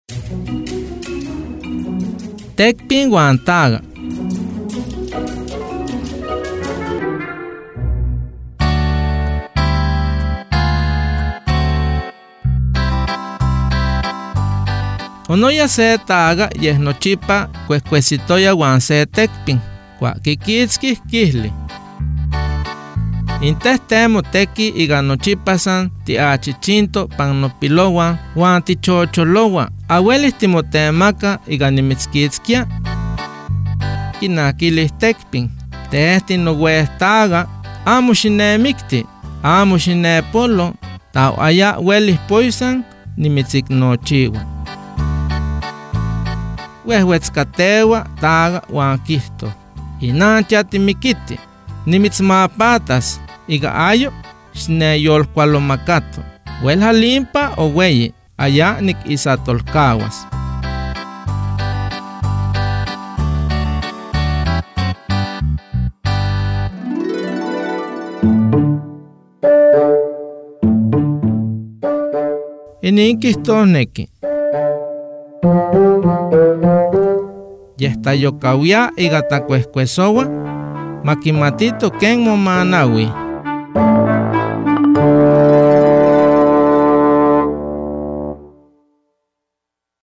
Tekpin guantaga. Onoya se taga yeh nochipa cuescuesitoya guan se tekpin, cua kikitskih kihli. Inteh temo teki iga nochipa san tiachichinto pan nopilowan guan tichocholowan. Abuelis timotemaka iga nimitzkitskia. Kinakilih tekpin, tehti nohuestaga, amo xinemikti, amo xinepolo, tau aya welis poisan nimitziknochiwa. Wehwetzkatewa taga wan kihto, inantia timikiti, nimitzmapatas, iga ayo xneyolkualomakato, welha limpa o weyi, aya nikisatolkawas. Inin kihtoneki. Yestayokawia iga tacuescuesowa, makimatito ken momanawi.